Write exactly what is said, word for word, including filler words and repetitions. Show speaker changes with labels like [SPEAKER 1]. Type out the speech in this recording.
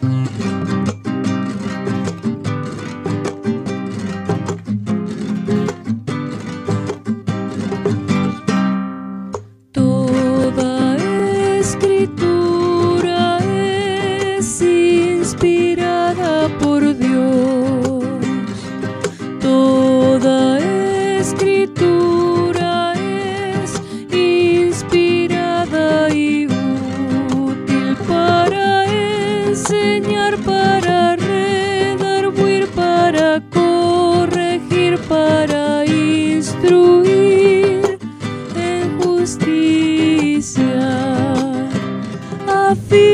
[SPEAKER 1] Toda escritura es inspirada por Dios. Toda escritura es inspirada y útil para enseñar, para redarguir, para corregir, para instruir en justicia, a fin